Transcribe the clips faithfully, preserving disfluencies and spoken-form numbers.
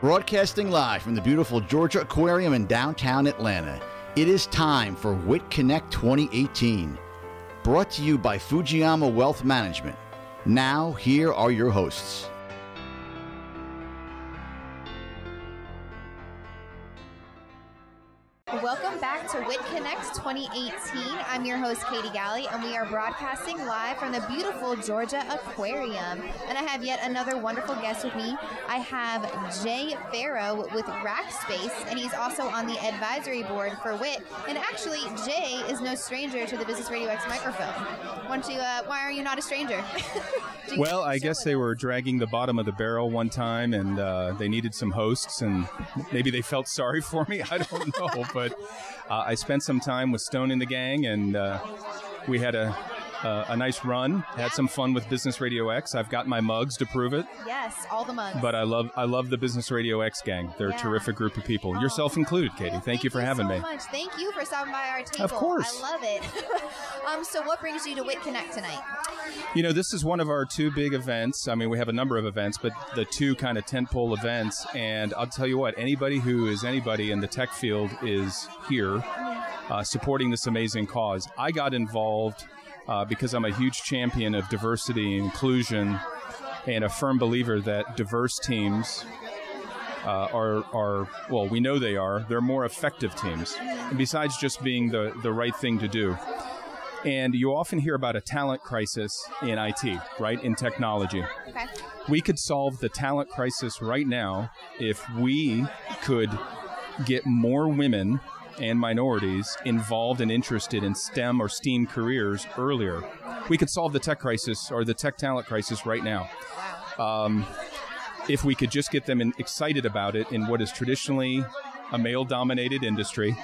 Broadcasting live from the beautiful Georgia Aquarium in downtown Atlanta, it is time for WIT Connect twenty eighteen. Brought to you by Fujiyama Wealth Management. Now, here are your hosts. Welcome back to WIT Connect twenty eighteen. I'm your host, Katie Galley, and we are broadcasting live from the beautiful Georgia Aquarium. And I have yet another wonderful guest with me. I have Jay Farrow with Rackspace, and he's also on the advisory board for WIT. And actually, Jay is no stranger to the Business Radio X microphone. Why, don't you, uh, why are you not a stranger? Well, I guess they were dragging the bottom of the barrel one time, and uh, they needed some hosts, and maybe they felt sorry for me. I don't know, but uh, I spent some time with Stone and the gang, and uh, we had a uh, a nice run. Had some fun with Business Radio X. I've got my mugs to prove it. Yes, all the mugs. But I love I love the Business Radio X gang. They're yeah. a terrific group of people. Oh. Yourself included, Katie. Thank, Thank you for you having so me. Much. Thank you for stopping by our table. Of course. I love it. um, so what brings you to WIT Connect tonight? You know, this is one of our two big events. I mean, we have a number of events, but the two kind of tentpole events. And I'll tell you what, anybody who is anybody in the tech field is here uh, supporting this amazing cause. I got involved uh, because I'm a huge champion of diversity and inclusion and a firm believer that diverse teams uh, are, are, well, we know they are. They're more effective teams. And besides just being the, the right thing to do. And you often hear about a talent crisis in I T, right, in technology. Okay. We could solve the talent crisis right now if we could get more women and minorities involved and interested in STEM or STEAM careers earlier. We could solve the tech crisis or the tech talent crisis right now. Wow. Um, if we could just get them in, excited about it in what is traditionally a male-dominated industry.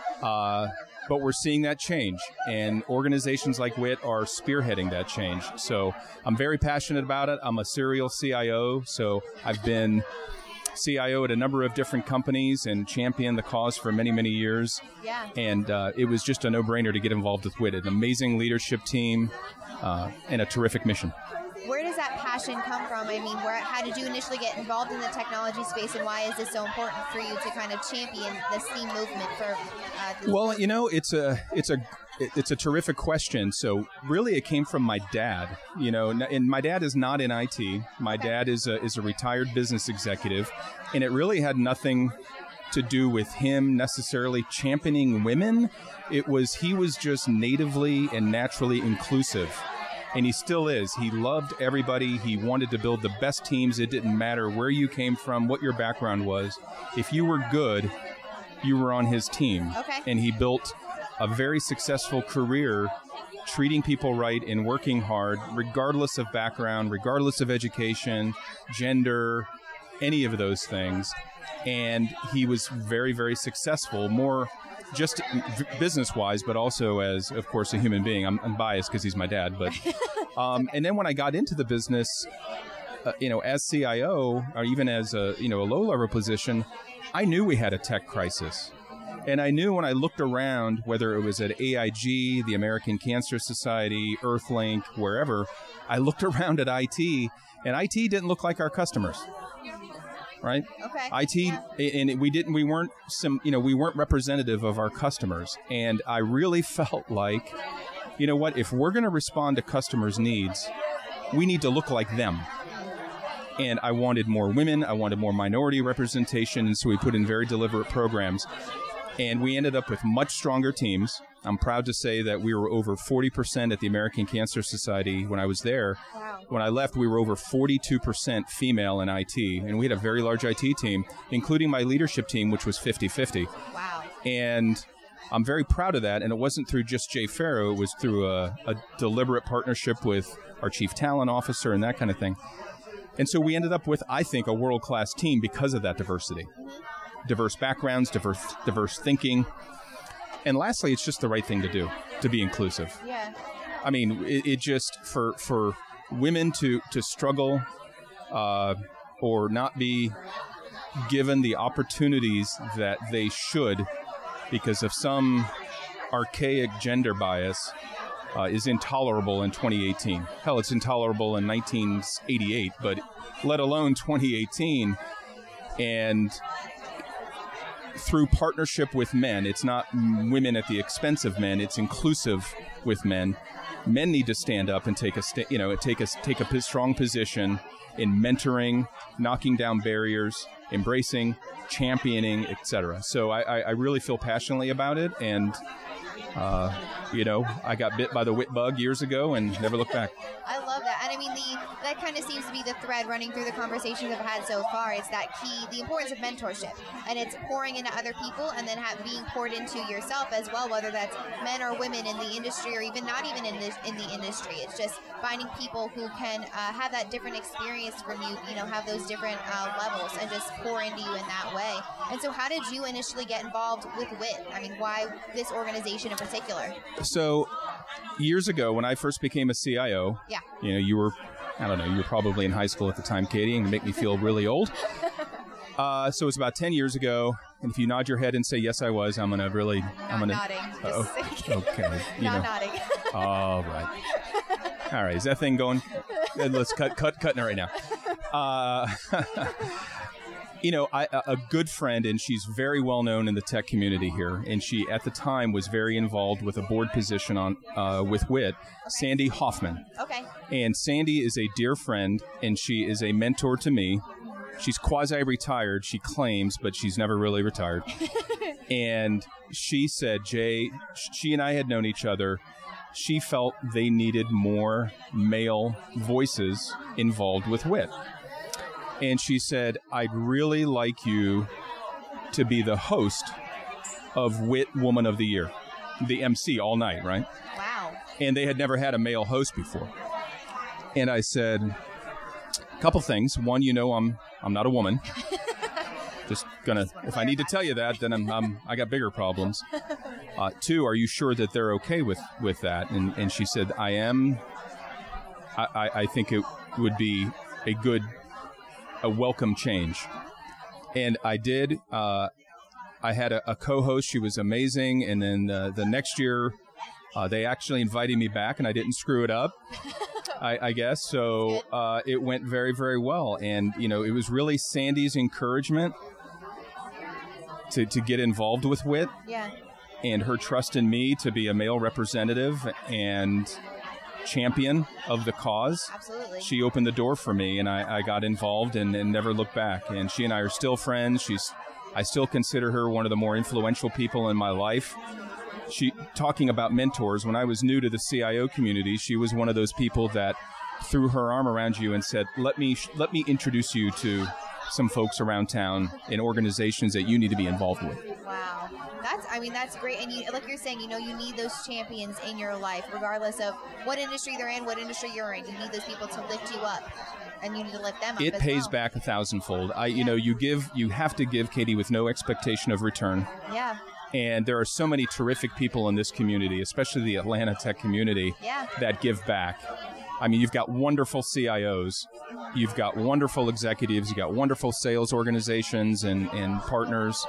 Uh, But we're seeing that change, and organizations like WIT are spearheading that change. So I'm very passionate about it. I'm a serial C I O, so I've been C I O at a number of different companies and championed the cause for many, many years. Yeah. And uh, it was just a no-brainer to get involved with WIT. An amazing leadership team uh, and a terrific mission. Where does that passion come from? I mean, where, how did you initially get involved in the technology space, and why is this so important for you to kind of champion the STEAM movement for? Uh, well, you know, it's a it's a it's a terrific question. So really, it came from my dad. You know, and my dad is not in I T. My okay. dad is a is a retired business executive, and it really had nothing to do with him necessarily championing women. It was he was just natively and naturally inclusive. And he still is. He loved everybody. He wanted to build the best teams. It didn't matter where you came from, what your background was. If you were good, you were on his team. Okay. And he built a very successful career treating people right and working hard, regardless of background, regardless of education, gender, any of those things. And he was very, very successful, more just business-wise, but also as, of course, a human being. I'm, I'm biased because he's my dad. But um, okay. And then when I got into the business, uh, you know, as C I O, or even as a, you know, a low-level position, I knew we had a tech crisis. And I knew when I looked around, whether it was at A I G, the American Cancer Society, Earthlink, wherever, I looked around at I T, and I T didn't look like our customers. Right? Okay. I T, yeah. and we didn't, we weren't some, you know, we weren't representative of our customers. And I really felt like, you know what, if we're going to respond to customers' needs, we need to look like them. And I wanted more women, I wanted more minority representation, and so we put in very deliberate programs. And we ended up with much stronger teams. I'm proud to say that we were over forty percent at the American Cancer Society when I was there. Wow. When I left, we were over forty-two percent female in I T. And we had a very large I T team, including my leadership team, which was fifty-fifty. Wow. And I'm very proud of that. And it wasn't through just Jay Farrow. It was through a, a deliberate partnership with our chief talent officer and that kind of thing. And so we ended up with, I think, a world-class team because of that diversity. Mm-hmm. Diverse backgrounds, diverse diverse thinking. And lastly, it's just the right thing to do, to be inclusive. Yeah. I mean, it, it just, for for women to, to struggle uh, or not be given the opportunities that they should because of some archaic gender bias uh, is intolerable in twenty eighteen. Hell, it's intolerable in nineteen eighty-eight, but let alone twenty eighteen. And through partnership with men, it's not women at the expense of men, it's inclusive with men. Men need to stand up and take a sta- you know take a take a p- strong position in mentoring, knocking down barriers, embracing, championing, et cetera. So I, I, I really feel passionately about it, and uh, you know, I got bit by the wit bug years ago and never looked back. I love that. And I mean, the that kind of seems to be the thread running through the conversations I've had so far. It's that key, the importance of mentorship. And it's pouring into other people and then have, being poured into yourself as well, whether that's men or women in the industry or even not even in, this, in the industry. It's just finding people who can uh, have that different experience from you, you know, have those different uh, levels and just pour into you in that way. And so how did you initially get involved with WIT? I mean, why this organization in particular? So years ago, when I first became a C I O, yeah. you know, you were, I don't know, you were probably in high school at the time, Katie, and make me feel really old. Uh, so it's about ten years ago, and if you nod your head and say, yes, I was, I'm going to really... Not I'm gonna, nodding. Uh, Just okay. You not know. nodding. All right. All right. Is that thing going? Let's cut, cut, cutting it right now. Uh, you know, I, a good friend, and she's very well known in the tech community here, and she, at the time, was very involved with a board position on uh, with WIT, okay. Sandy Hoffman. Okay. And Sandy is a dear friend, and she is a mentor to me. She's quasi-retired, she claims, but she's never really retired. And she said, Jay, she and I had known each other. She felt they needed more male voices involved with WIT. And she said, I'd really like you to be the host of WIT Woman of the Year, the M C all night, right? Wow. And they had never had a male host before. And I said, a couple things. One, you know, I'm I'm not a woman. Just gonna, if I need to tell you that, then I'm, I'm I got bigger problems. Uh, two, are you sure that they're okay with, with that? And and she said, I am. I, I, I think it would be a good, a welcome change. And I did. Uh, I had a, a co-host. She was amazing. And then uh, the next year, uh, they actually invited me back, and I didn't screw it up. I, I guess. So uh, it went very, very well. And, you know, it was really Sandy's encouragement to, to get involved with WIT. Yeah. And her trust in me to be a male representative and champion of the cause. Absolutely. She opened the door for me, and I, I got involved and, and never looked back. And she and I are still friends. She's, I still consider her one of the more influential people in my life. She, talking about mentors, when I was new to the C I O community, she was one of those people that threw her arm around you and said, let me let me introduce you to some folks around town in organizations that you need to be involved with. Wow. That's, I mean, that's great. And you, like you're saying, you know, you need those champions in your life, regardless of what industry they're in, what industry you're in. You need those people to lift you up, and you need to lift them up. It as pays well. back a thousandfold. I, you Yeah. know, you give, you have to give, Katie, with no expectation of return. Yeah. And there are so many terrific people in this community, especially the Atlanta tech community, Yeah. that give back. I mean, you've got wonderful C I Os, you've got wonderful executives, you've got wonderful sales organizations and, and partners,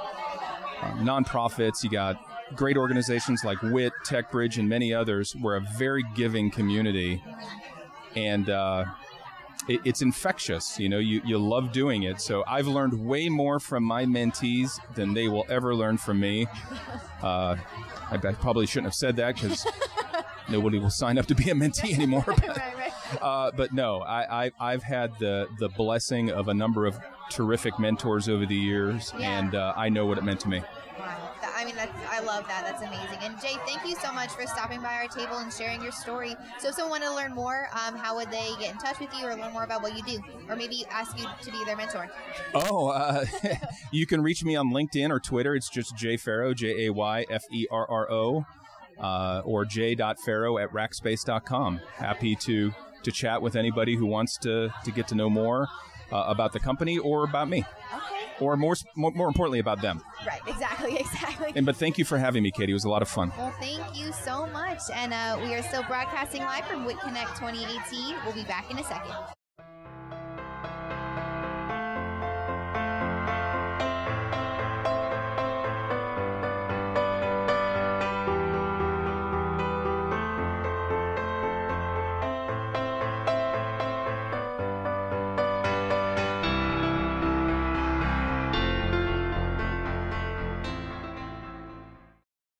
um, nonprofits, you got great organizations like WIT, TechBridge, and many others. We're a very giving community, and uh, it, it's infectious. You know, you, you love doing it. So I've learned way more from my mentees than they will ever learn from me. Uh, I, I probably shouldn't have said that because nobody will sign up to be a mentee anymore. But, Right, right. uh, but no, I, I, I've had the, the blessing of a number of terrific mentors over the years, Yeah. and uh, I know what it meant to me. Wow. That, I mean, that's, I love that. That's amazing. And Jay, thank you so much for stopping by our table and sharing your story. So if someone wanted to learn more, um, how would they get in touch with you or learn more about what you do? Or maybe ask you to be their mentor? Oh, uh, you can reach me on LinkedIn or Twitter. It's just Jay Ferro, J A Y F E R R O, uh, or j dot ferro at rackspace dot com. Happy to, to chat with anybody who wants to, to get to know more uh, about the company or about me. Okay. Or more, more more importantly, about them. Right. Exactly. Exactly. And but thank you for having me, Katie. It was a lot of fun. Well, thank you so much. And uh, we are still broadcasting live from WIT Connect twenty eighteen. We'll be back in a second.